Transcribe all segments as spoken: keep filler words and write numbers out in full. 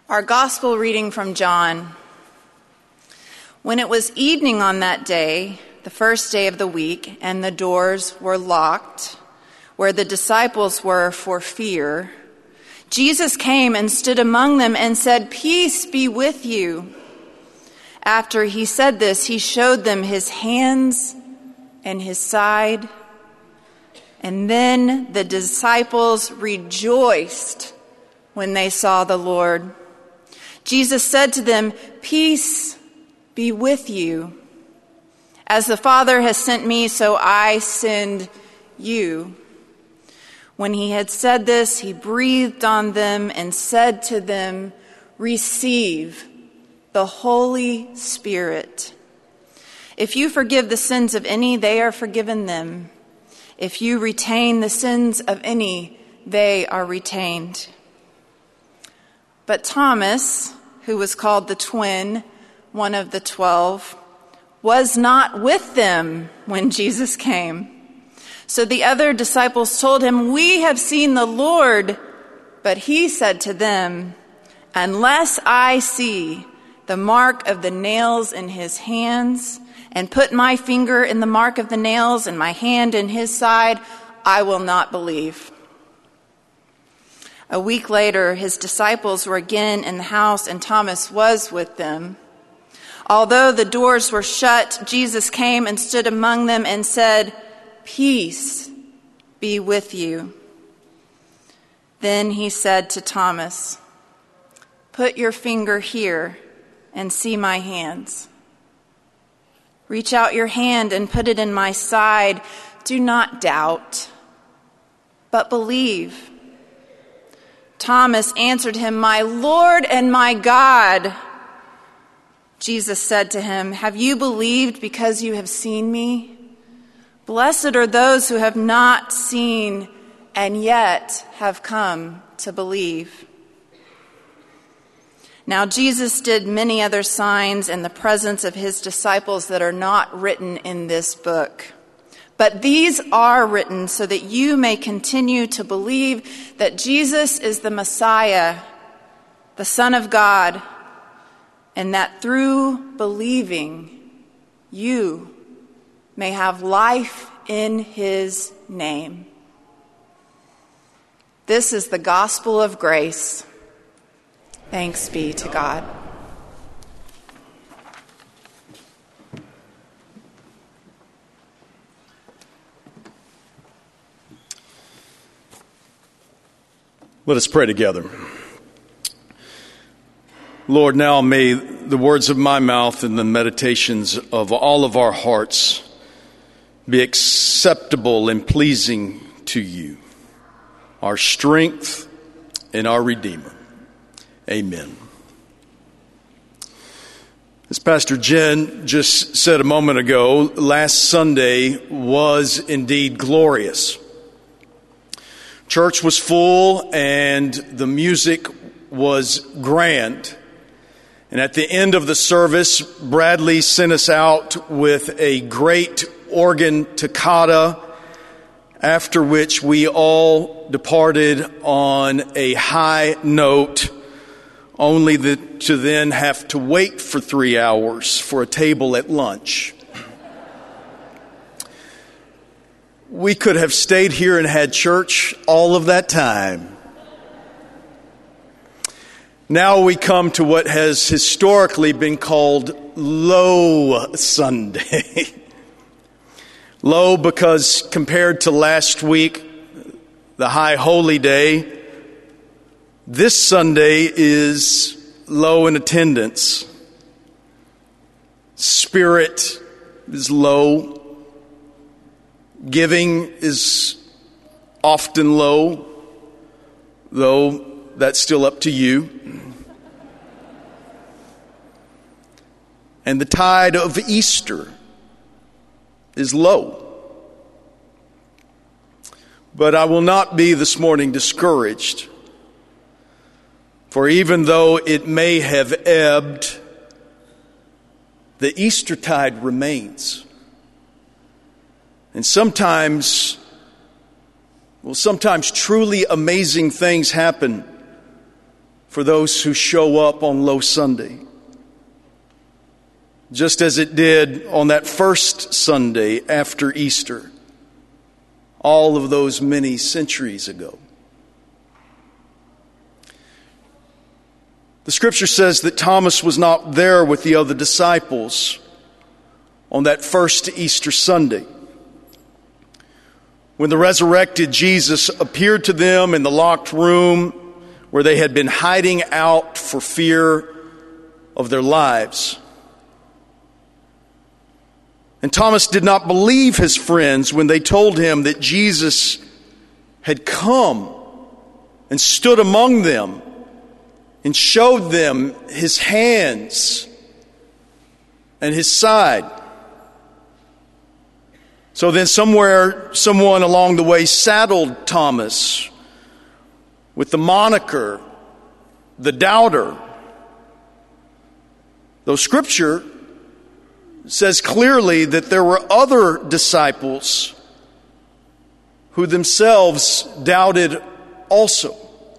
Our gospel reading from John. When it was evening on that day, the first day of the week, and the doors were locked, where the disciples were for fear, Jesus came and stood among them and said, "Peace be with you." After he said this, he showed them his hands and his side. And then the disciples rejoiced when they saw the Lord. Jesus said to them, "Peace be with you. As the Father has sent me, so I send you." When he had said this, he breathed on them and said to them, "Receive the Holy Spirit. If you forgive the sins of any, they are forgiven them. If you retain the sins of any, they are retained." But Thomas, who was called the twin, one of the twelve, was not with them when Jesus came. So the other disciples told him, "We have seen the Lord." But he said to them, "Unless I see the mark of the nails in his hands, and put my finger in the mark of the nails and my hand in his side, I will not believe." A week later, his disciples were again in the house, and Thomas was with them. Although the doors were shut, Jesus came and stood among them and said, "Peace be with you." Then he said to Thomas, "Put your finger here and see my hands. Reach out your hand and put it in my side. Do not doubt, but believe." Thomas answered him, "My Lord and my God." Jesus said to him, "Have you believed because you have seen me? Blessed are those who have not seen and yet have come to believe." Now Jesus did many other signs in the presence of his disciples that are not written in this book. But these are written so that you may continue to believe that Jesus is the Messiah, the Son of God, and that through believing you may have life in his name. This is the gospel of grace. Thanks be to God. Let us pray together. Lord, now may the words of my mouth and the meditations of all of our hearts be acceptable and pleasing to you, our strength and our Redeemer. Amen. As Pastor Jen just said a moment ago, last Sunday was indeed glorious. Church was full and the music was grand. And at the end of the service, Bradley sent us out with a great organ toccata, after which we all departed on a high note, only the, to then have to wait for three hours for a table at lunch. We could have stayed here and had church all of that time. Now we come to what has historically been called Low Sunday. Low because compared to last week, the High Holy Day, this Sunday is low in attendance. Spirit is low. Giving is often low, though that's still up to you. And the tide of Easter is low. But I will not be this morning discouraged, for even though it may have ebbed, the Easter tide remains. And sometimes, well, sometimes truly amazing things happen for those who show up on Low Sunday, just as it did on that first Sunday after Easter, all of those many centuries ago. The scripture says that Thomas was not there with the other disciples on that first Easter Sunday, when the resurrected Jesus appeared to them in the locked room where they had been hiding out for fear of their lives. And Thomas did not believe his friends when they told him that Jesus had come and stood among them and showed them his hands and his side. So then somewhere, someone along the way saddled Thomas with the moniker, the doubter. Though Scripture says clearly that there were other disciples who themselves doubted also.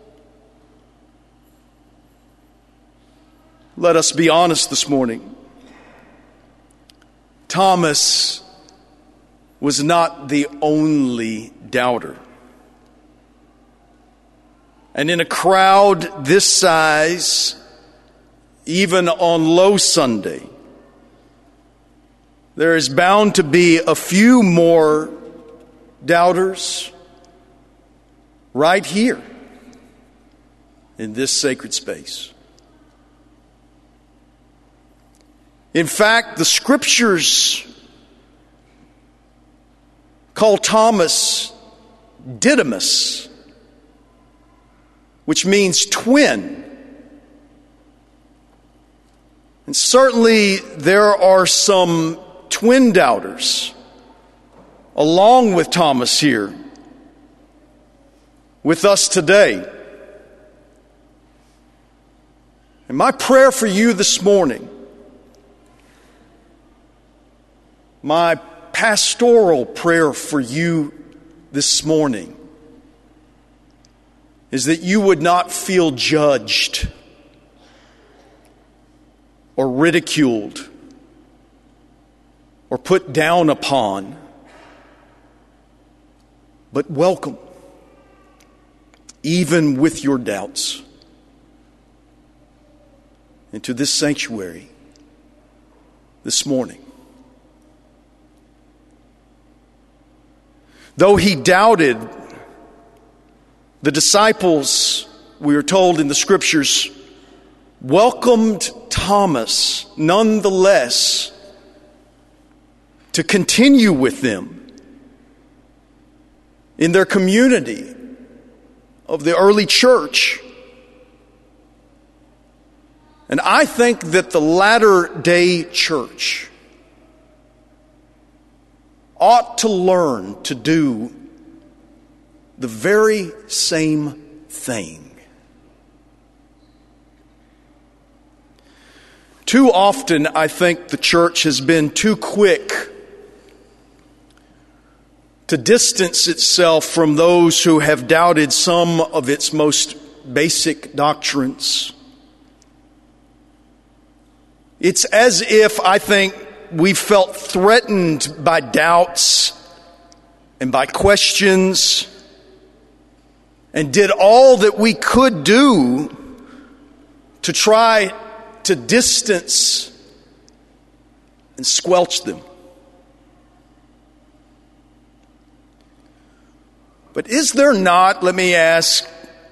Let us be honest this morning. Thomas was not the only doubter. And in a crowd this size, even on Low Sunday, there is bound to be a few more doubters right here in this sacred space. In fact, the Scriptures call Thomas Didymus, which means twin. And certainly there are some twin doubters along with Thomas here with us today. And my prayer for you this morning, my pastoral prayer for you this morning, is that you would not feel judged or ridiculed or put down upon, but welcome, even with your doubts, into this sanctuary this morning. Though he doubted, the disciples, we are told in the Scriptures, welcomed Thomas nonetheless to continue with them in their community of the early church. And I think that the latter-day church ought to learn to do the very same thing. Too often, I think the church has been too quick to distance itself from those who have doubted some of its most basic doctrines. It's as if, I think, we felt threatened by doubts and by questions and did all that we could do to try to distance and squelch them. But is there not, let me ask,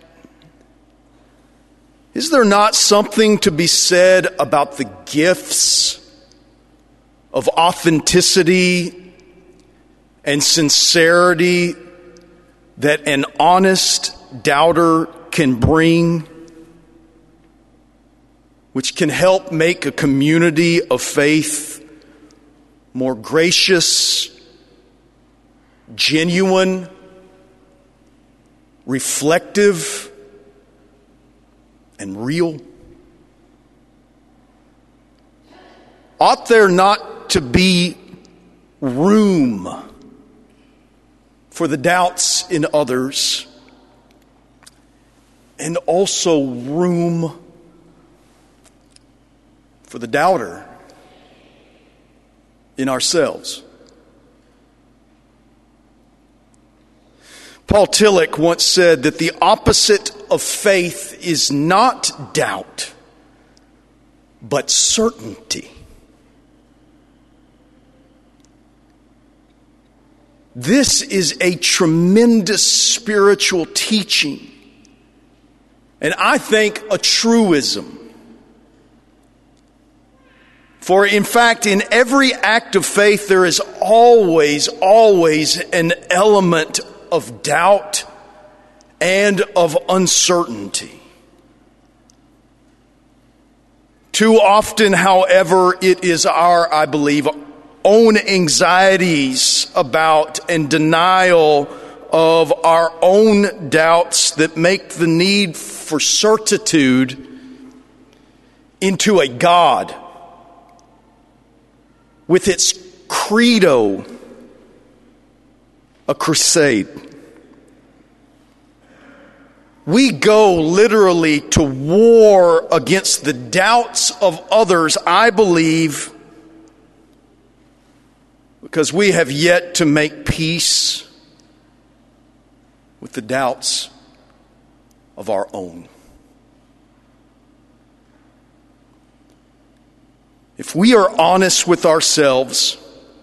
is there not something to be said about the gifts of authenticity and sincerity that an honest doubter can bring, which can help make a community of faith more gracious, genuine, reflective, and real? Ought there not to be room for the doubts in others, and also room for the doubter in ourselves. Paul Tillich once said that the opposite of faith is not doubt, but certainty. This is a tremendous spiritual teaching, and I think a truism. For in fact, in every act of faith, there is always, always an element of doubt and of uncertainty. Too often, however, it is our, I believe, own anxieties about and denial of our own doubts that make the need for certitude into a God with its credo, a crusade. We go literally to war against the doubts of others, I believe, because we have yet to make peace with the doubts of our own. If we are honest with ourselves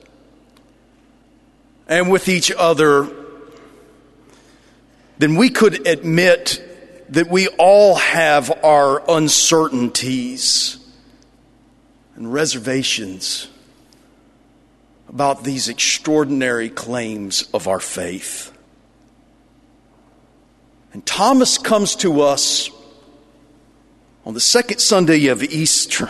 and with each other, then we could admit that we all have our uncertainties and reservations about these extraordinary claims of our faith. And Thomas comes to us on the second Sunday of Easter,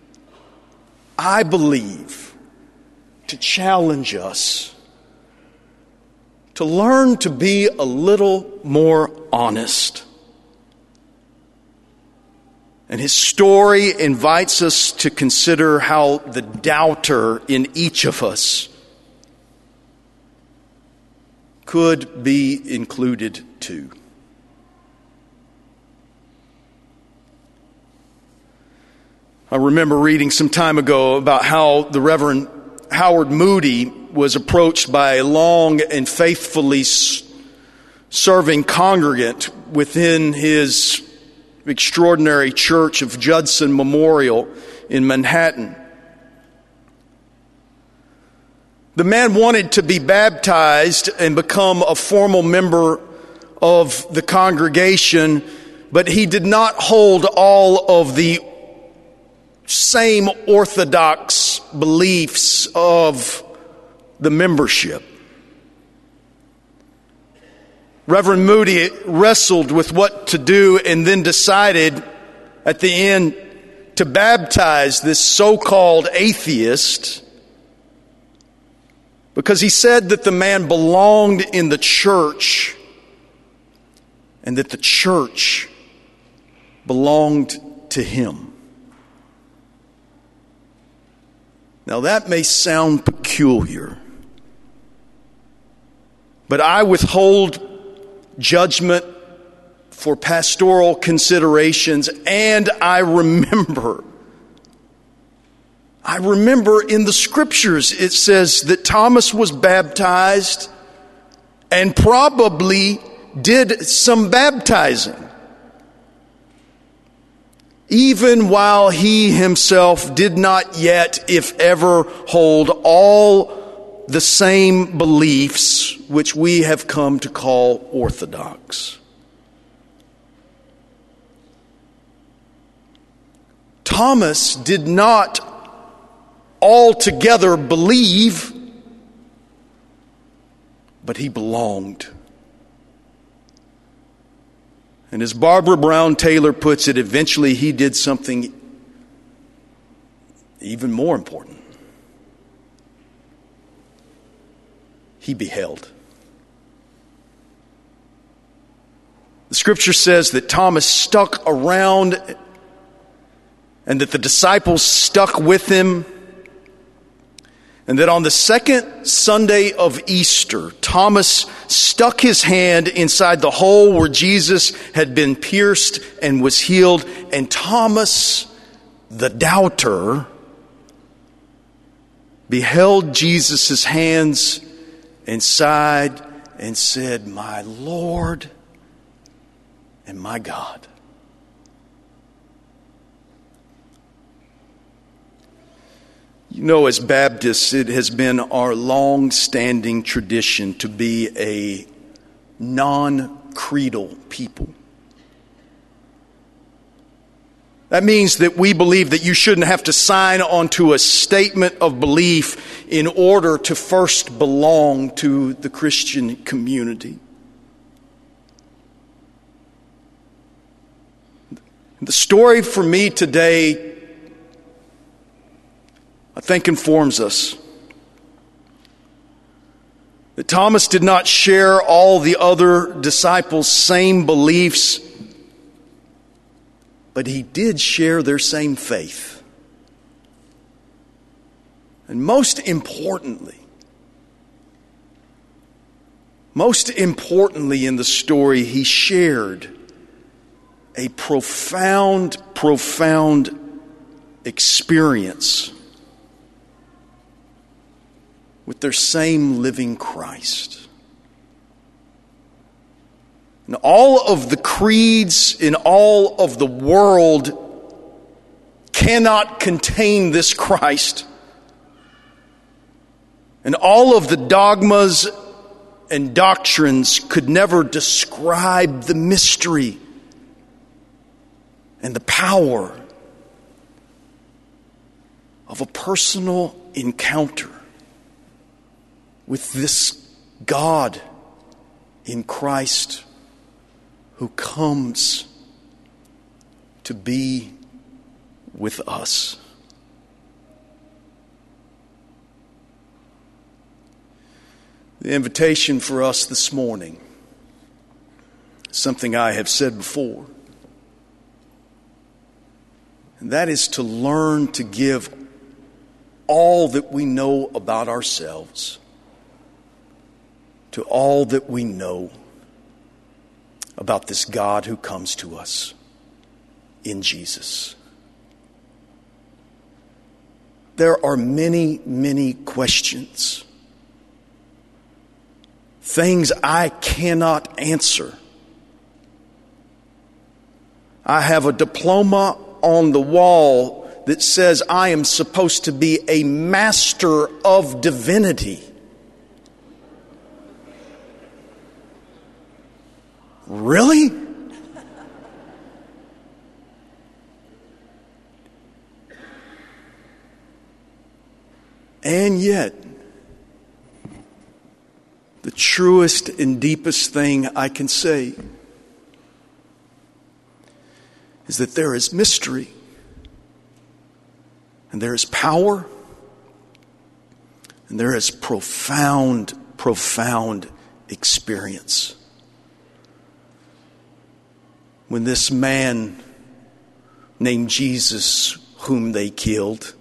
I believe, to challenge us to learn to be a little more honest. And his story invites us to consider how the doubter in each of us could be included too. I remember reading some time ago about how the Reverend Howard Moody was approached by a long and faithfully serving congregant within his extraordinary church of Judson Memorial in Manhattan. The man wanted to be baptized and become a formal member of the congregation, but he did not hold all of the same orthodox beliefs of the membership. Reverend Moody wrestled with what to do and then decided at the end to baptize this so-called atheist because he said that the man belonged in the church and that the church belonged to him. Now that may sound peculiar, but I withhold judgment for pastoral considerations, and I remember, I remember in the scriptures it says that Thomas was baptized and probably did some baptizing, even while he himself did not yet, if ever, hold all the same beliefs which we have come to call orthodox. Thomas did not altogether believe, but he belonged. And as Barbara Brown Taylor puts it, eventually he did something even more important. He beheld. The scripture says that Thomas stuck around and that the disciples stuck with him And that on the second Sunday of Easter, Thomas stuck his hand inside the hole where Jesus had been pierced and was healed. And Thomas, the doubter, beheld Jesus' hands and sighed and said, "My Lord and my God." You know, as Baptists, it has been our long-standing tradition to be a non-creedal people. That means that we believe that you shouldn't have to sign onto a statement of belief in order to first belong to the Christian community. The story for me today, I think, informs us that Thomas did not share all the other disciples' same beliefs, but he did share their same faith. And most importantly, most importantly in the story, he shared a profound, profound experience with their same living Christ. And all of the creeds in all of the world cannot contain this Christ. And all of the dogmas and doctrines could never describe the mystery and the power of a personal encounter with this God in Christ who comes to be with us. The invitation for us this morning is something I have said before, and that is to learn to give all that we know about ourselves to all that we know about this God who comes to us in Jesus. There are many, many questions, things I cannot answer. I have a diploma on the wall that says I am supposed to be a master of divinity. Really? And yet, the truest and deepest thing I can say is that there is mystery and there is power and there is profound, profound experience. When this man named Jesus, whom they killed,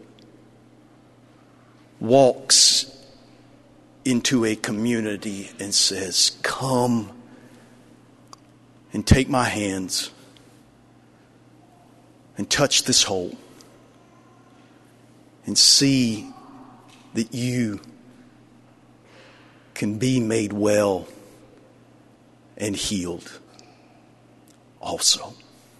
walks into a community and says, "Come and take my hands and touch this hole and see that you can be made well and healed also."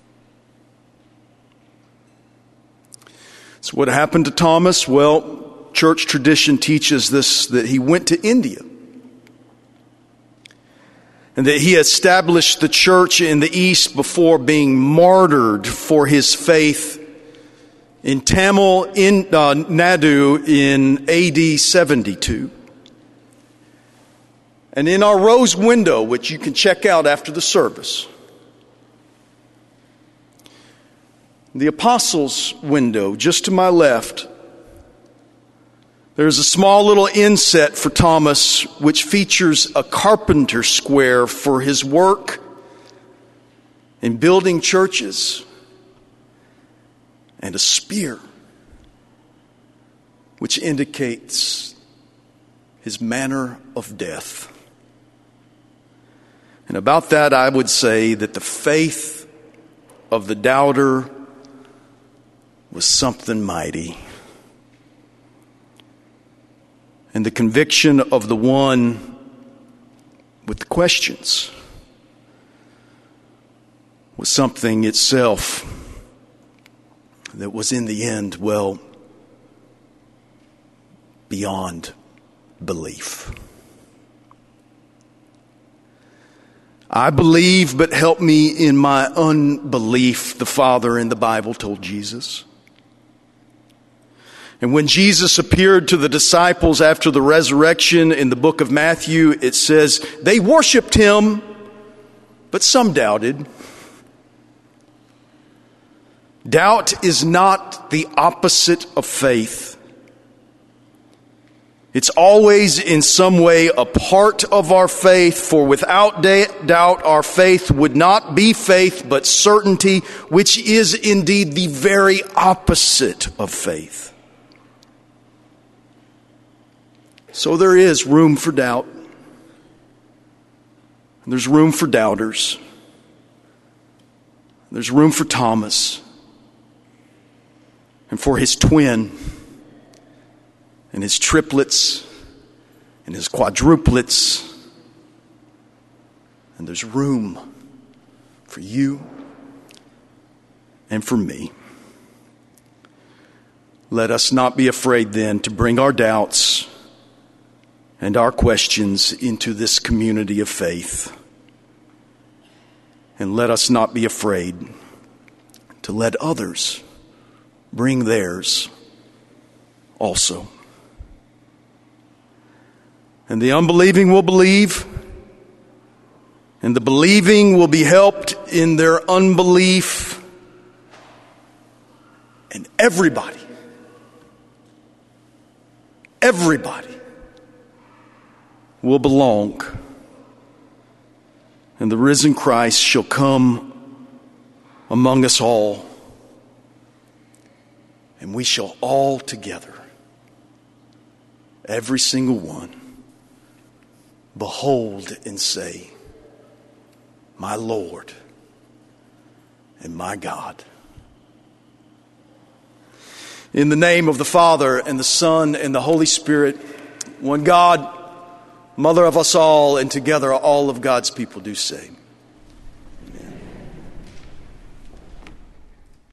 So what happened to Thomas? Well, church tradition teaches this, that he went to India and that he established the church in the East before being martyred for his faith in Tamil in, uh, Nadu in A D seventy-two. And in our rose window, which you can check out after the service, the Apostles' window, just to my left, there's a small little inset for Thomas which features a carpenter square for his work in building churches and a spear which indicates his manner of death. And about that, I would say that the faith of the doubter was something mighty. And the conviction of the one with the questions was something itself that was in the end, well, beyond belief. I believe, but help me in my unbelief, the Father in the Bible told Jesus. And when Jesus appeared to the disciples after the resurrection in the book of Matthew, it says, they worshiped him, but some doubted. Doubt is not the opposite of faith. It's always in some way a part of our faith, for without doubt our faith would not be faith but certainty, which is indeed the very opposite of faith. So there is room for doubt. There's room for doubters. There's room for Thomas and for his twin and his triplets and his quadruplets. And there's room for you and for me. Let us not be afraid then to bring our doubts and our questions into this community of faith. And let us not be afraid to let others bring theirs also. And the unbelieving will believe, and the believing will be helped in their unbelief. And everybody, everybody will belong. And the risen Christ shall come among us all. And we shall all together, every single one, behold and say, my Lord and my God. In the name of the Father and the Son and the Holy Spirit, one God, Mother of us all, and together all of God's people do say,